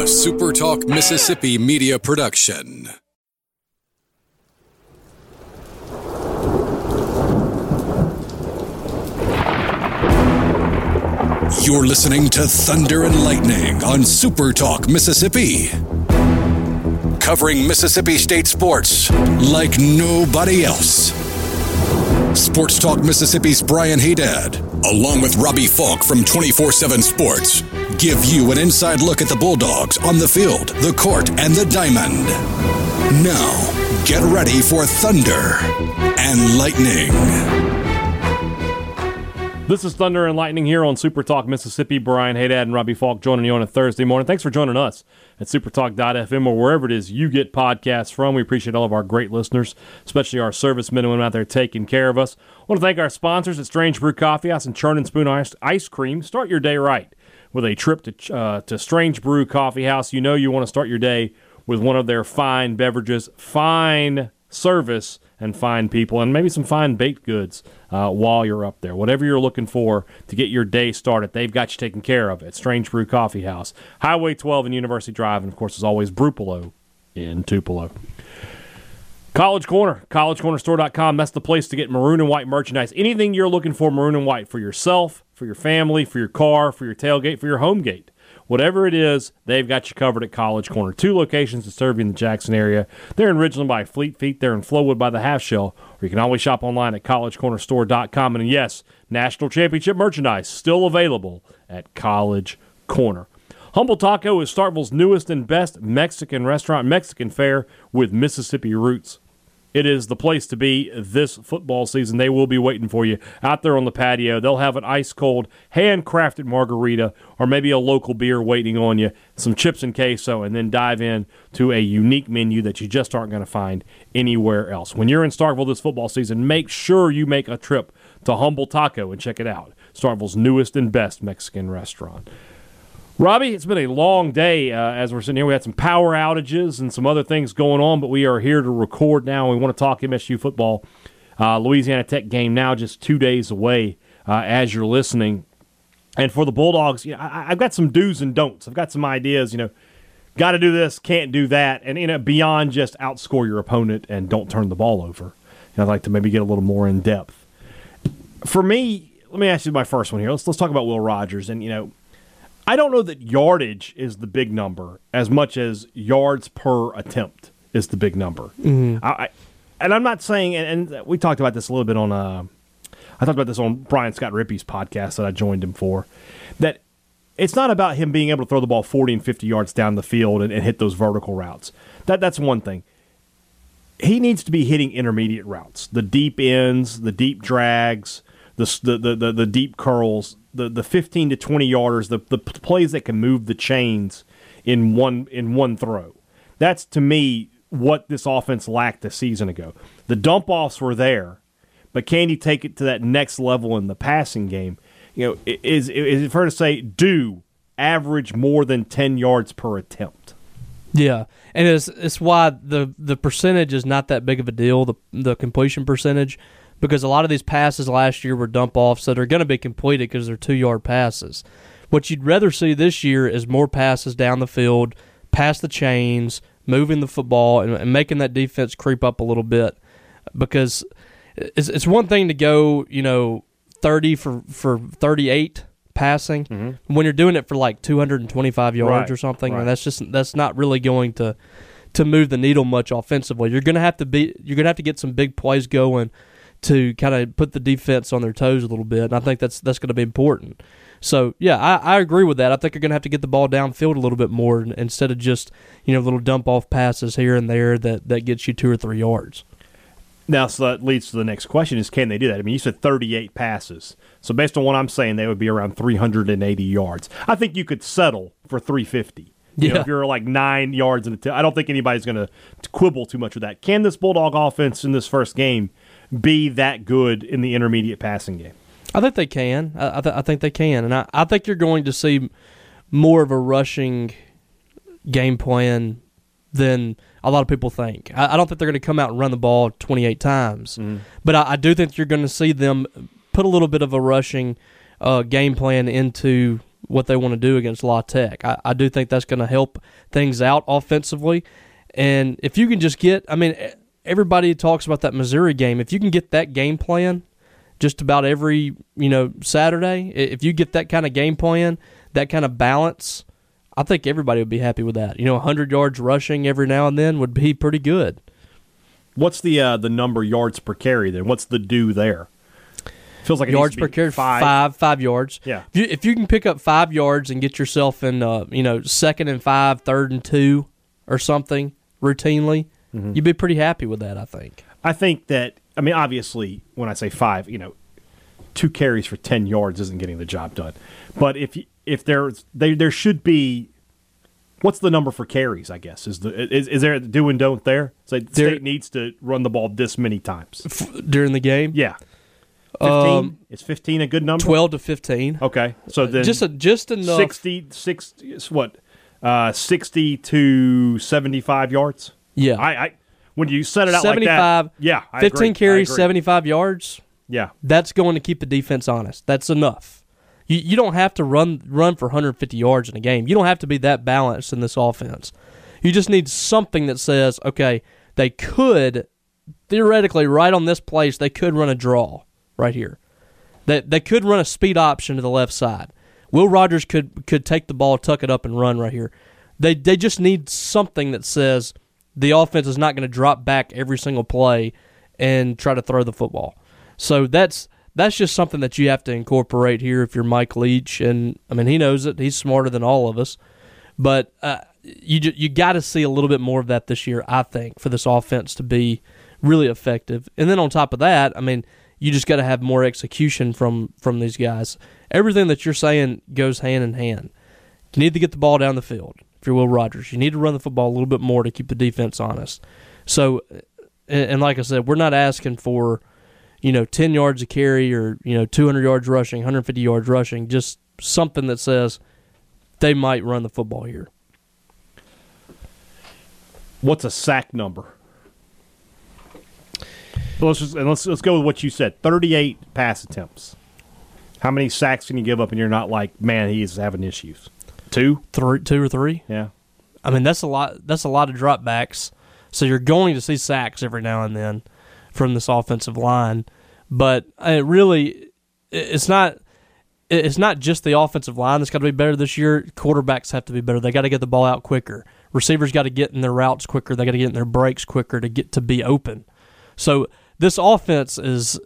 a Super Talk Mississippi media production. You're listening to Thunder and Lightning on Super Talk Mississippi. Covering Mississippi State sports like nobody else. Sports Talk Mississippi's Brian Haydad, along with Robbie Falk from 24/7 Sports, give you an inside look at the Bulldogs on the field, the court, and the diamond. Now, get ready for Thunder and Lightning. This is Thunder and Lightning here on Super Talk Mississippi. Brian Haydad and Robbie Falk joining you on a Thursday morning. Thanks for joining us at supertalk.fm or wherever it is you get podcasts from. We appreciate all of our great listeners, especially our servicemen and women out there taking care of us. I want to thank our sponsors at Strange Brew Coffee House and Churn and Spoon Ice Cream. Start your day right with a trip to Strange Brew Coffee House. You know you want to start your day with one of their fine beverages, fine service, and fine people, and maybe some fine baked goods while you're up there. Whatever you're looking for to get your day started, they've got you taken care of at Strange Brew Coffee House. Highway 12 and University Drive, and of course, as always, Brupolo in Tupelo. College Corner, collegecornerstore.com. That's the place to get maroon and white merchandise. Anything you're looking for maroon and white for yourself, for your family, for your car, for your tailgate, for your home gate. Whatever it is, they've got you covered at College Corner. 2 locations to serve you in the Jackson area. They're in Ridgeland by Fleet Feet. They're in Flowood by the Half Shell. Or you can always shop online at collegecornerstore.com. And yes, national championship merchandise still available at College Corner. Humble Taco is Starkville's newest and best Mexican restaurant, Mexican fare with Mississippi roots. It is the place to be this football season. They will be waiting for you out there on the patio. They'll have an ice-cold, handcrafted margarita or maybe a local beer waiting on you, some chips and queso, and then dive in to a unique menu that you just aren't going to find anywhere else. When you're in Starkville this football season, make sure you make a trip to Humble Taco and check it out. Starkville's newest and best Mexican restaurant. Robbie, it's been a long day as we're sitting here. We had some power outages and some other things going on, but we are here to record now. We want to talk MSU football. Louisiana Tech game now just 2 days away as you're listening. And for the Bulldogs, I've got some do's and don'ts. I've got some ideas, got to do this, can't do that, and beyond just outscore your opponent and don't turn the ball over. And I'd like to maybe get a little more in depth. For me, let me ask you my first one here. Let's talk about Will Rogers. And, I don't know that yardage is the big number as much as yards per attempt is the big number. Mm-hmm. And I'm not saying, and we talked about this a little bit on, I talked about this on Brian Scott Rippey's podcast that I joined him for, that it's not about him being able to throw the ball 40 and 50 yards down the field and hit those vertical routes. That's one thing. He needs to be hitting intermediate routes, the deep ends, the deep drags, the deep curls, the 15 to 20 yarders, the plays that can move the chains in one throw. That's, to me, what this offense lacked a season ago. The dump-offs were there, but can he take it to that next level in the passing game? Is it fair to say average more than 10 yards per attempt? Yeah, and it's why the percentage is not that big of a deal, the completion percentage, because a lot of these passes last year were dump-offs that are going to be completed because they're 2-yard passes. What you'd rather see this year is more passes down the field, past the chains, moving the football, and making that defense creep up a little bit. Because it's one thing to go, 30 for 38 passing, mm-hmm. when you're doing it for like 225 yards or something, right. And that's not really going to move the needle much offensively. You're going to have to get some big plays going to kind of put the defense on their toes a little bit, and I think that's going to be important. So, yeah, I agree with that. I think you're going to have to get the ball downfield a little bit more instead of just, little dump-off passes here and there that gets you 2 or 3 yards. Now, so that leads to the next question is, can they do that? I mean, you said 38 passes. So based on what I'm saying, they would be around 380 yards. I think you could settle for 350. If you're like 9 yards in a I don't think anybody's going to quibble too much with that. Can this Bulldog offense in this first game be that good in the intermediate passing game? I think they can. I think they can. And I think you're going to see more of a rushing game plan than a lot of people think. I don't think they're going to come out and run the ball 28 times. Mm. But I do think you're going to see them put a little bit of a rushing game plan into what they want to do against La Tech. I do think that's going to help things out offensively. And if you can just get, I mean, everybody talks about that Missouri game. If you can get that game plan just about every, Saturday, if you get that kind of game plan, that kind of balance, I think everybody would be happy with that. 100 yards rushing every now and then would be pretty good. What's the number yards per carry then? What's the do there? Feels like it yards needs to be per carry, 5 yards. Yeah. If you can pick up 5 yards and get yourself in, 2nd and 5, 3rd and 2 or something routinely, you'd be pretty happy with that, I think. I think that, obviously, when I say 5, 2 carries for 10 yards isn't getting the job done. But if there should be, what's the number for carries, I guess? Is there a do and don't there? So the state needs to run the ball this many times. During the game? Yeah. 15? Is 15 a good number? 12 to 15. Okay. So then just enough. 60 to 75 yards? Yeah. I when you set it out 75, like that, yeah, I 15 agree. carries, I agree. 75 yards. Yeah. That's going to keep the defense honest. That's enough. You don't have to run for 150 yards in a game. You don't have to be that balanced in this offense. You just need something that says, okay, they could, theoretically, right on this place, they could run a draw right here. They could run a speed option to the left side. Will Rogers could take the ball, tuck it up, and run right here. They just need something that says the offense is not going to drop back every single play and try to throw the football. So that's just something that you have to incorporate here if you're Mike Leach. And, he knows it. He's smarter than all of us. But you got to see a little bit more of that this year, I think, for this offense to be really effective. And then on top of that, you just got to have more execution from these guys. Everything that you're saying goes hand in hand. You need to get the ball down the field if you're Will Rogers. You need to run the football a little bit more to keep the defense honest. So, and like I said, we're not asking for 10 yards a carry or 200 yards rushing, 150 yards rushing, just something that says they might run the football here. What's a sack number? Let's go with what you said. 38 pass attempts. How many sacks can you give up and you're not like, man, he's having issues? 2? 2 or 3? Yeah. That's a lot. That's a lot of dropbacks. So you're going to see sacks every now and then from this offensive line, but it's not just the offensive line that's got to be better this year. Quarterbacks have to be better. They got to get the ball out quicker. Receivers got to get in their routes quicker. They got to get in their breaks quicker to get to be open. So this offense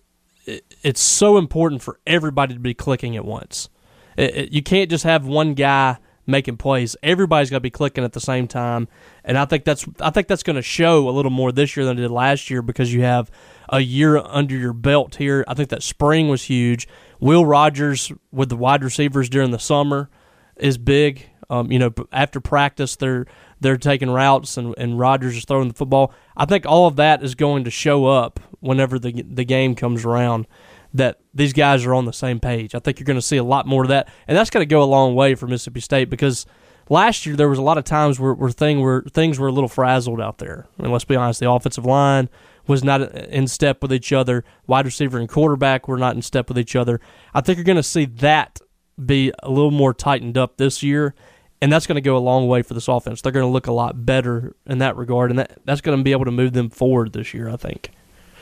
it's so important for everybody to be clicking at once. You can't just have one guy making plays. Everybody's got to be clicking at the same time, and I think that's going to show a little more this year than it did last year because you have a year under your belt here. I think that spring was huge. Will Rogers with the wide receivers during the summer is big. After practice, they're taking routes and Rogers is throwing the football. I think all of that is going to show up whenever the game comes around, that these guys are on the same page. I think you're going to see a lot more of that, and that's going to go a long way for Mississippi State because last year there was a lot of times where things were a little frazzled out there. Let's be honest, the offensive line was not in step with each other. Wide receiver and quarterback were not in step with each other. I think you're going to see that be a little more tightened up this year, and that's going to go a long way for this offense. They're going to look a lot better in that regard, and that's going to be able to move them forward this year, I think.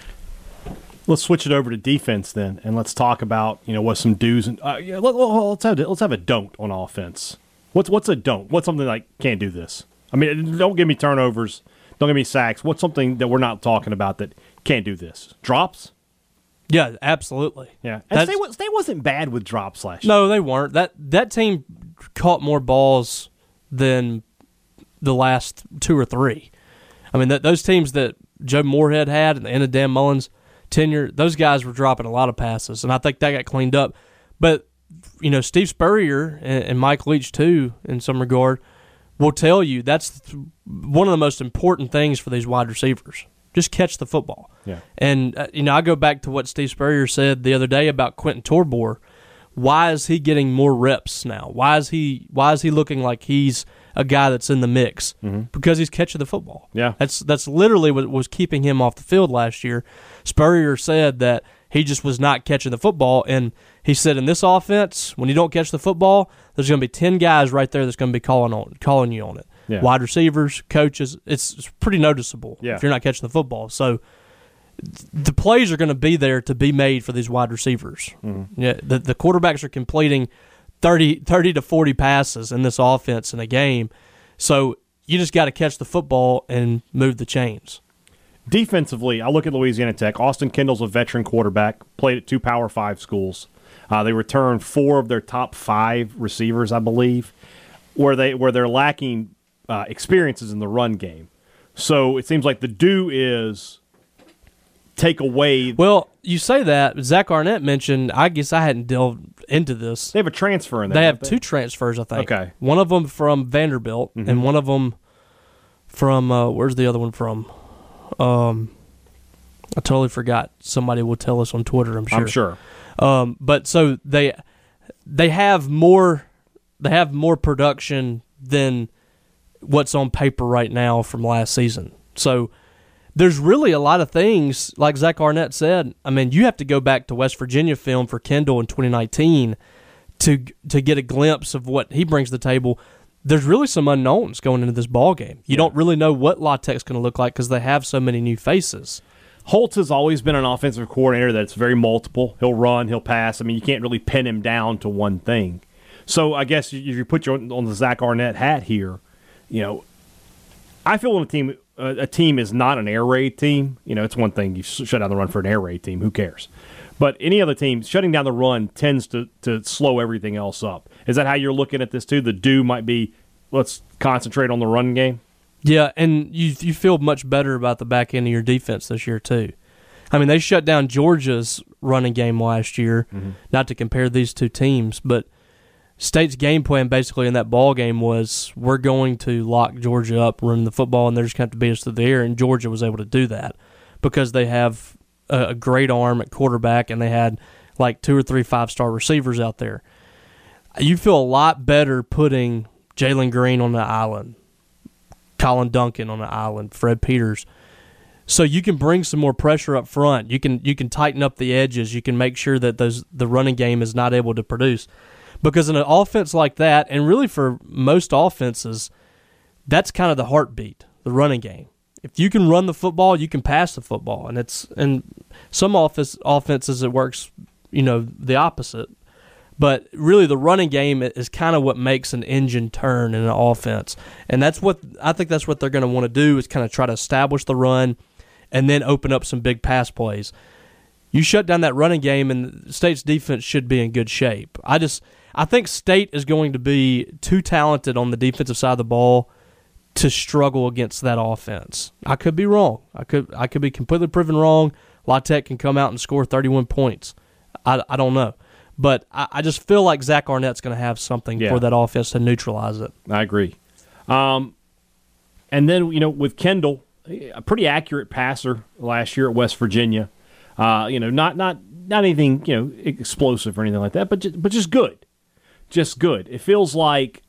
Let's switch it over to defense then, and let's talk about what some do's and let's have a don't on offense. What's a don't? What's something like can't do this? Don't give me turnovers, don't give me sacks. What's something that we're not talking about that can't do this? Drops? Yeah, absolutely. Yeah, and State wasn't bad with drops last year. No, they weren't. That team caught more balls than the last 2 or 3. Those teams that Joe Moorhead had at the end of Dan Mullen's tenure, those guys were dropping a lot of passes, and I think that got cleaned up. But, Steve Spurrier and Mike Leach, too, in some regard, will tell you that's one of the most important things for these wide receivers. Just catch the football. Yeah. And, I go back to what Steve Spurrier said the other day about Quentin Torbor. Why is he getting more reps now? Why is he looking like he's a guy that's in the mix? Mm-hmm. Because he's catching the football. Yeah. That's literally what was keeping him off the field last year. Spurrier said that He just was not catching the football. And he said in this offense, when you don't catch the football, there's going to be 10 guys right there that's going to be calling you on it. Yeah. Wide receivers, coaches. It's pretty noticeable Yeah. if you're not catching the football. So the plays are going to be there to be made for these wide receivers. Mm-hmm. Yeah, the quarterbacks are completing 30 to 40 passes in this offense in a game. So you just got to catch the football and move the chains. Defensively, I look at Louisiana Tech. Austin Kendall's a veteran quarterback, played at 2 Power 5 schools. They returned 4 of their top 5 receivers, I believe, where they're lacking experiences in the run game. So it seems like the do is take away. Well, you say that. Zach Arnett mentioned, I guess I hadn't delved into this. They have a transfer in there. They have 2 transfers, I think. Okay. One of them from Vanderbilt, and one of them from, where's the other one from? I totally forgot. Somebody will tell us on Twitter, I'm sure. But so they have more production than what's on paper right now from last season. So there's really a lot of things, like Zach Arnett said. I mean, you have to go back to West Virginia film for Kendall in 2019 to get a glimpse of what he brings to the table. There's really some unknowns going into this ball game. You don't really know what La Tech's going to look like because they have so many new faces. Holtz has always been an offensive coordinator that's very multiple. He'll run, he'll pass. I mean, you can't really pin him down to one thing. So I guess if you put on the Zach Arnett hat here, I feel when a team is not an air raid team, it's one thing you shut down the run for an air raid team. Who cares? But any other team, shutting down the run tends to slow everything else up. Is that how you're looking at this too? The do might be, let's concentrate on the run game? Yeah, and you feel much better about the back end of your defense this year too. I mean, they shut down Georgia's running game last year, not to compare these two teams, but State's game plan basically in that ball game was we're going to lock Georgia up, run the football, and they're just going to have to beat us through the air, and Georgia was able to do that because they have a great arm at quarterback, and they had like 2 or 3 5-star receivers out there. You feel a lot better putting Jalen Green on the island, Colin Duncan on the island, Fred Peters. So you can bring some more pressure up front. You can tighten up the edges. You can make sure that the running game is not able to produce. Because in an offense like that, and really for most offenses, that's kind of the heartbeat, the running game. If you can run the football, you can pass the football, and in some offenses it works, the opposite. But really, the running game is kind of what makes an engine turn in an offense, and I think that's what they're going to want to do is kind of try to establish the run, and then open up some big pass plays. You shut down that running game, and State's defense should be in good shape. I think State is going to be too talented on the defensive side of the ball to struggle against that offense. I could be wrong. I could be completely proven wrong. La Tech can come out and score 31 points. I don't know. But I just feel like Zach Arnett's going to have something for that offense to neutralize it. I agree. And then, with Kendall, a pretty accurate passer last year at West Virginia. Not anything, explosive or anything like that, but just good. Just good. It feels like,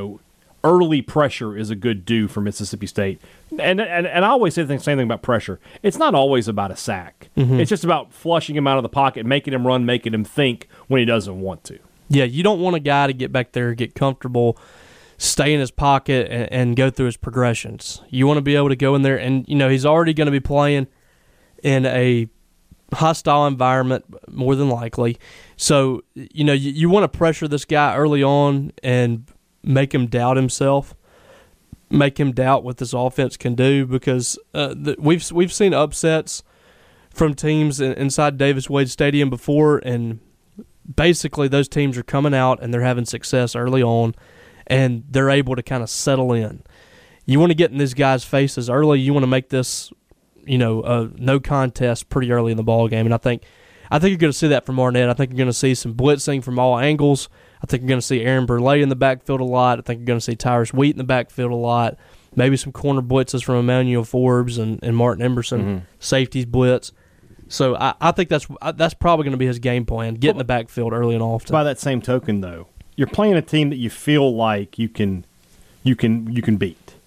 early pressure is a good do for Mississippi State. And I always say the same thing about pressure. It's not always about a sack. Mm-hmm. It's just about flushing him out of the pocket, making him run, making him think when he doesn't want to. Yeah, you don't want a guy to get back there, get comfortable, stay in his pocket, and go through his progressions. You want to be able to go in there, and, he's already going to be playing in a hostile environment, more than likely. So, you want to pressure this guy early on and make him doubt himself, make him doubt what this offense can do, because we've seen upsets from teams inside Davis-Wade Stadium before, and basically those teams are coming out and they're having success early on, and they're able to kind of settle in. You want to get in these guys' faces early. You want to make this, a no contest pretty early in the ball game, and I think you're going to see that from Arnett. I think you're going to see some blitzing from all angles. I think you're going to see Aaron Burley in the backfield a lot. I think you're going to see Tyrus Wheat in the backfield a lot. Maybe some corner blitzes from Emmanuel Forbes and Martin Emerson, safeties blitz. So I think that's probably going to be his game plan, get in the backfield early and often. By that same token, though, you're playing a team that you feel like you can beat.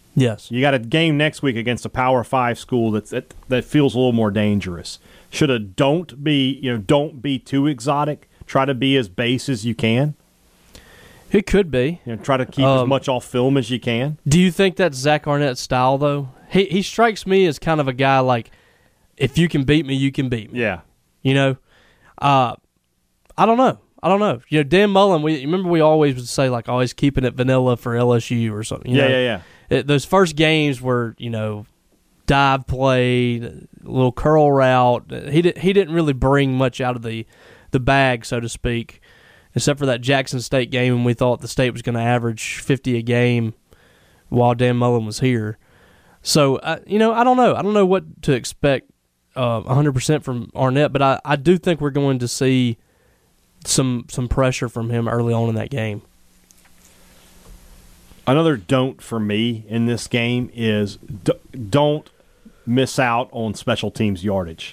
Yes. You got a game next week against a Power 5 school that feels a little more dangerous. Should a don't be too exotic. Try to be as base as you can. It could be. Try to keep as much off film as you can. Do you think that's Zach Arnett's style, though? He strikes me as kind of a guy like, if you can beat me, you can beat me. Yeah. I don't know. Dan Mullen, remember we always would say, like, always keeping it vanilla for LSU or something. Yeah. Those first games were, dive play, a little curl route. He didn't really bring much out of the bag, so to speak, except for that Jackson State game when we thought the state was going to average 50 a game while Dan Mullen was here. So, I don't know. I don't know what to expect 100% from Arnett, but I do think we're going to see some pressure from him early on in that game. Another don't for me in this game is don't miss out on special teams yardage.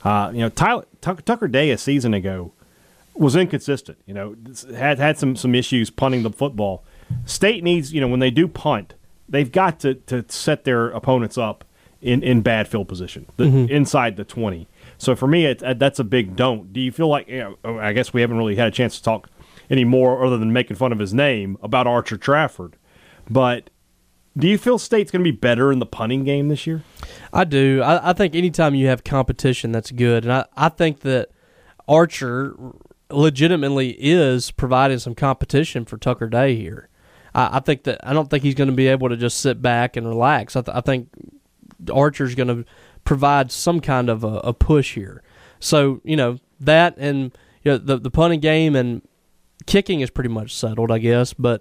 Tucker Day a season ago was inconsistent. Had some issues punting the football. State needs, when they do punt, they've got to set their opponents up in bad field position, inside the 20. So for me, that's a big don't. Do you feel like, I guess we haven't really had a chance to talk anymore other than making fun of his name about Archer Trafford, but do you feel State's going to be better in the punting game this year? I do. I think anytime you have competition, that's good. And I think that Archer legitimately is providing some competition for Tucker Day here. I don't think he's going to be able to just sit back and relax. I think Archer's going to provide some kind of a push here. So, that and the punting game and kicking is pretty much settled, I guess, but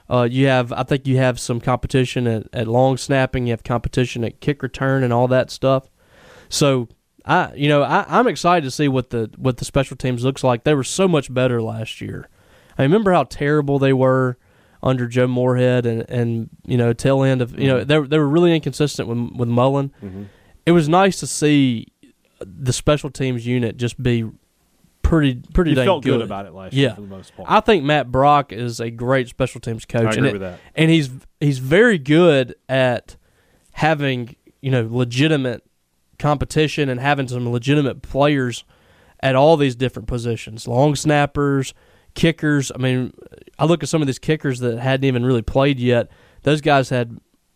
I think you have some competition at long snapping. You have competition at kick return and all that stuff. So I'm excited to see what the special teams looks like. They were so much better last year. I remember how terrible they were under Joe Moorhead and tail end of they were really inconsistent with Mullen. Mm-hmm. It was nice to see the special teams unit just be pretty dang felt good about it last year for the most part. I think Matt Brock is a great special teams coach. I agree with that. And he's very good at having, legitimate competition and having some legitimate players at all these different positions. Long snappers, kickers. I mean, I look at some of these kickers that hadn't even really played yet. Those guys had,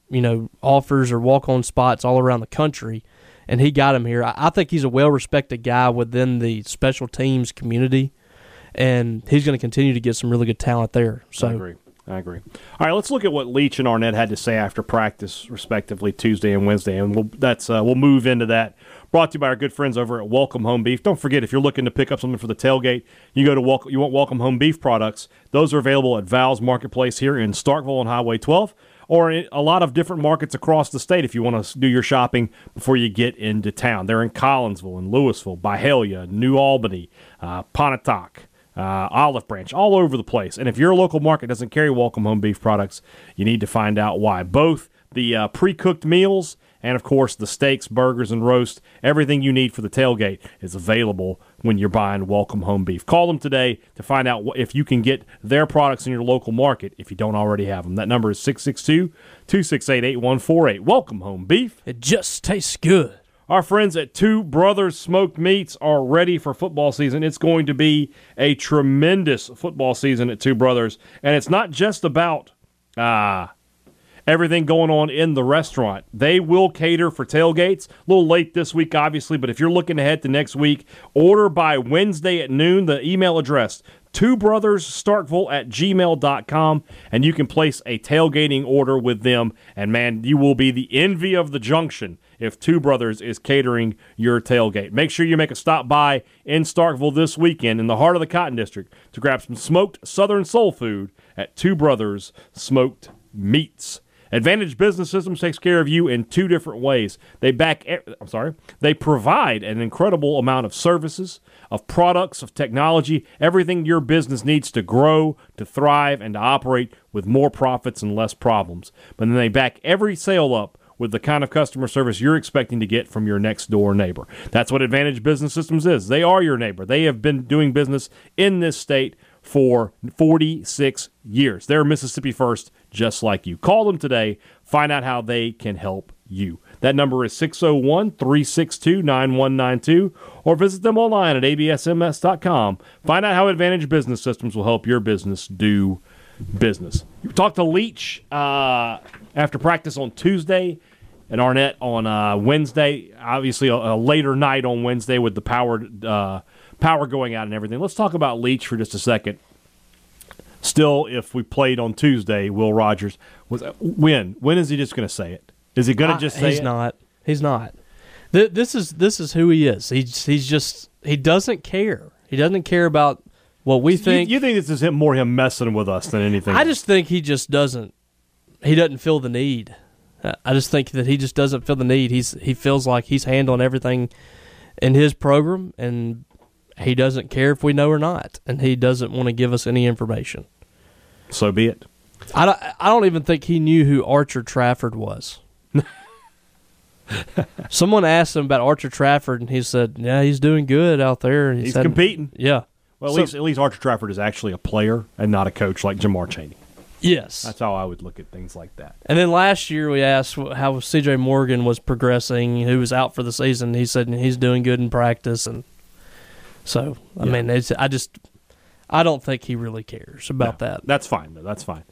offers or walk-on spots all around the country, and he got him here. I think he's a well-respected guy within the special teams community, and he's going to continue to get some really good talent there. So I agree. All right, let's look at what Leach and Arnett had to say after practice, respectively, Tuesday and Wednesday, and we'll move into that. Brought to you by our good friends over at Welcome Home Beef. Don't forget, if you're looking to pick up something for the tailgate, you want Welcome Home Beef products. Those are available at Val's Marketplace here in Starkville on Highway 12, or in a lot of different markets across the state if you want to do your shopping before you get into town. They're in Collinsville, in Louisville, Byhalia, New Albany, Pontotoc, Olive Branch, all over the place. And if your local market doesn't carry Welcome Home Beef products, you need to find out why. Both the pre-cooked meals and, of course, the steaks, burgers, and roast, everything you need for the tailgate is available when you're buying Welcome Home Beef. Call them today to find out if you can get their products in your local market if you don't already have them. That number is 662-268-8148. Welcome Home Beef. It just tastes good. Our friends at Two Brothers Smoked Meats are ready for football season. It's going to be a tremendous football season at Two Brothers, and it's not just about everything going on in the restaurant. They will cater for tailgates. A little late this week, obviously, but if you're looking ahead to next week, order by Wednesday at noon. The email address, twobrothersStarkville@gmail.com, and you can place a tailgating order with them. And, man, you will be the envy of the junction if Two Brothers is catering your tailgate. Make sure you make a stop by in Starkville this weekend in the heart of the Cotton District to grab some smoked Southern soul food at Two Brothers Smoked Meats. Advantage Business Systems takes care of you in two different ways. They provide an incredible amount of services, of products, of technology, everything your business needs to grow, to thrive, and to operate with more profits and less problems. But then they back every sale up with the kind of customer service you're expecting to get from your next-door neighbor. That's what Advantage Business Systems is. They are your neighbor. They have been doing business in this state for 46 years. They're Mississippi First, just like you. Call them today. Find out how they can help you. That number is 601-362-9192, or visit them online at absms.com. Find out how Advantage Business Systems will help your business do business. You talked to Leach after practice on Tuesday and Arnett on Wednesday. Obviously, a later night on Wednesday with the power going out and everything. Let's talk about Leach for just a second. Still, if we played on Tuesday, Will Rogers when is he just going to say it? Is he going to just say he's it? Not. He's not. This is who he is. He doesn't care. He doesn't care about what we think. You think this is him messing with us than anything? I just think he just doesn't. He doesn't feel the need. I just think that he just doesn't feel the need. He feels like he's handling everything in his program, and he doesn't care if we know or not, and he doesn't want to give us any information. So be it. I don't even think he knew who Archer Trafford was. Someone asked him about Archer Trafford, and he said, "Yeah, he's doing good out there." He's competing. Yeah. Well, at least Archer Trafford is actually a player and not a coach like Jamar Chaney. Yes. That's how I would look at things like that. And then last year we asked how C.J. Morgan was progressing, who was out for the season. He said he's doing good in practice, and so I mean, I don't think he really cares about that. That's fine, though. That's fine.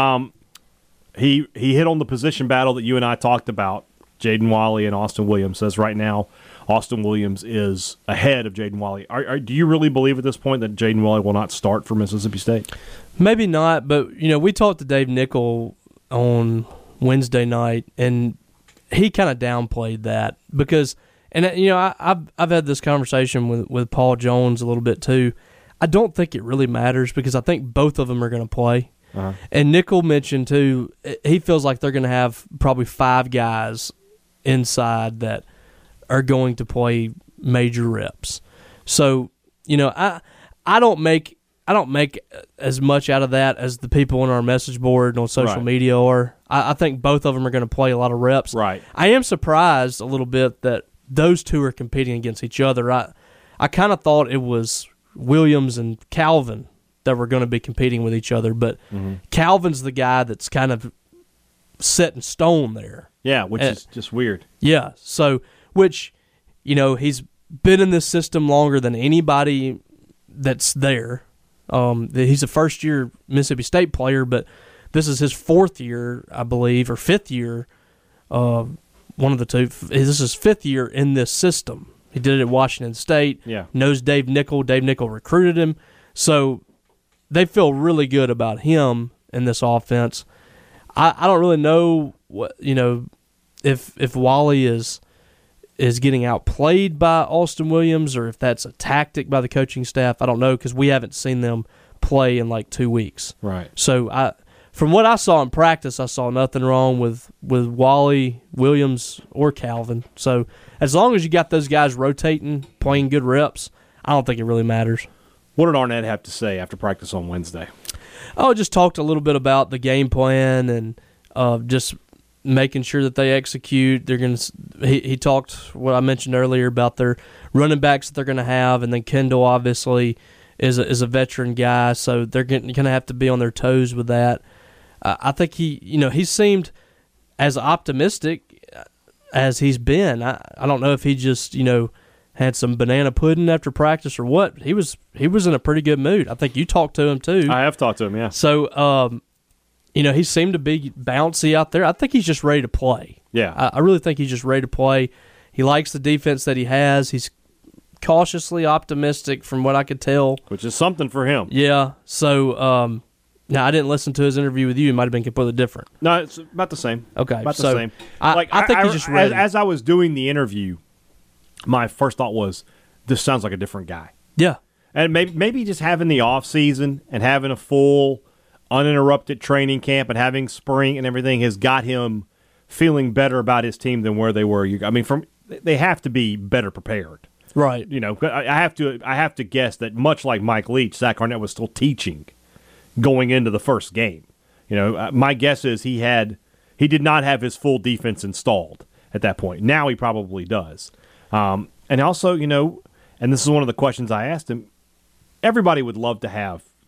He hit on the position battle that you and I talked about. Jaden Walley and Austin Williams says right now Austin Williams is ahead of Jaden Walley. Do you really believe at this point that Jaden Walley will not start for Mississippi State? Maybe not, but we talked to Dave Nickel on Wednesday night, and he kind of downplayed that because, and I've had this conversation with Paul Jones a little bit too. I don't think it really matters because I think both of them are going to play. Uh-huh. And Nickel mentioned too, he feels like they're going to have probably 5 guys inside that are going to play major reps. So, I don't make as much out of that as the people on our message board and on social media are. I think both of them are going to play a lot of reps. Right. I am surprised a little bit that those two are competing against each other. I kind of thought it was Williams and Calvin that were going to be competing with each other, but Calvin's the guy that's kind of set in stone there. Yeah, which is just weird. Yeah, so which he's been in this system longer than anybody that's there. He's a first-year Mississippi State player, but this is his 4th year, I believe, or 5th year. One of the two. This is his 5th year in this system. He did it at Washington State. Yeah. Knows Dave Nickel. Dave Nickel recruited him. So they feel really good about him in this offense. I don't really know what if Walley is getting outplayed by Austin Williams or if that's a tactic by the coaching staff. I don't know because we haven't seen them play in like 2 weeks. Right. So from what I saw in practice, I saw nothing wrong with Walley, Williams, or Calvin. So as long as you got those guys rotating, playing good reps, I don't think it really matters. What did Arnett have to say after practice on Wednesday? Just talked a little bit about the game plan and just making sure that they execute. They're going to. He talked what I mentioned earlier about their running backs that they're going to have, and then Kendall obviously is a veteran guy, so they're going to have to be on their toes with that. I think he seemed as optimistic as he's been. I don't know if he just had some banana pudding after practice or what. He was in a pretty good mood. I think you talked to him too. I have talked to him, yeah. So he seemed to be bouncy out there. I think he's just ready to play. Yeah. I really think he's just ready to play. He likes the defense that he has. He's cautiously optimistic from what I could tell. Which is something for him. Yeah. So, now, I didn't listen to his interview with you. It might have been completely different. No, it's about the same. Okay. About the same. I think he's just ready. As I was doing the interview, my first thought was, this sounds like a different guy. Yeah. And maybe just having the off season and having a full uninterrupted training camp and having spring and everything has got him feeling better about his team than where they were. They have to be better prepared. Right. I have to guess that much like Mike Leach, Zach Arnett was still teaching going into the first game. My guess is he did not have his full defense installed at that point. Now he probably does. And also, and this is one of the questions I asked him, everybody would love to have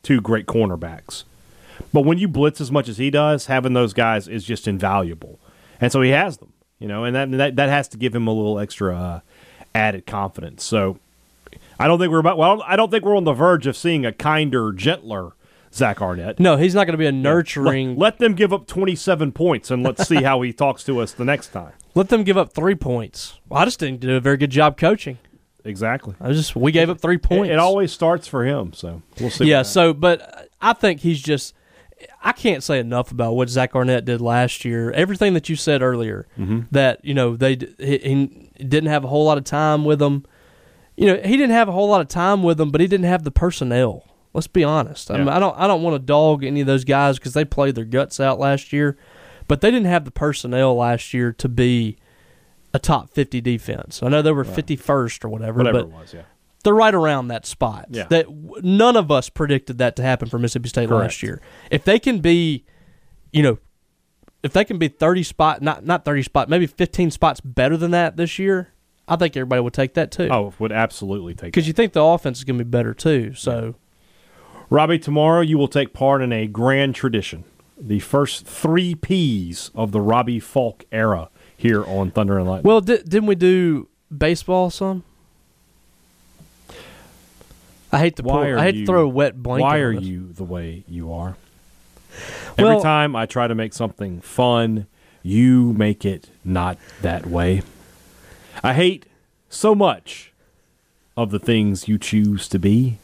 two great cornerbacks. But when you blitz as much as he does, having those guys is just invaluable. And so he has them, and that has to give him a little extra added confidence. So I don't think we're on the verge of seeing a kinder, gentler Zach Arnett. No, he's not going to be a nurturing. Let them give up 27 points, and let's see how he talks to us the next time. Let them give up 3 points. Well, I just didn't do a very good job coaching. Exactly. We gave up 3 points. It always starts for him, so we'll see. Yeah, but I think he's just – I can't say enough about what Zach Arnett did last year. Everything that you said earlier, that, he didn't have a whole lot of time with them. He didn't have a whole lot of time with them, but he didn't have the personnel. Let's be honest. Yeah. I mean, I don't want to dog any of those guys because they played their guts out last year, but they didn't have the personnel last year to be a top 50 defense. I know they were 51st or whatever but it was, yeah. They're right around that spot. Yeah. That none of us predicted that to happen for Mississippi State last year. If they can be, if they can be 30 spot, not 30 spot, maybe 15 spots better than that this year, I think everybody would take that too. Oh, would absolutely take that. Because you think the offense is going to be better too. So, Robbie, tomorrow you will take part in a grand tradition, the first 3 Ps of the Robbie Falk era here on Thunder and Lightning. Well, didn't we do baseball some? I hate to throw a wet blanket. Why are on this. you the way you are? Well, Every time I try to make something fun, you make it not that way. I hate so much of the things you choose to be.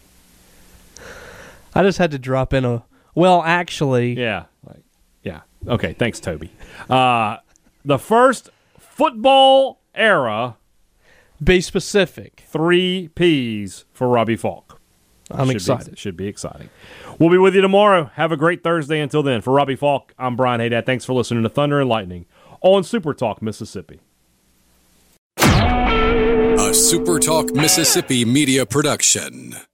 I just had to drop in a. Well, actually, Yeah. Okay, thanks, Toby. The first football era, be specific. 3 Ps for Robbie Falk. I'm excited. Should be exciting. We'll be with you tomorrow. Have a great Thursday. Until then, for Robbie Falk, I'm Brian Haydad. Thanks for listening to Thunder and Lightning on Super Talk Mississippi. A Super Talk Mississippi media production.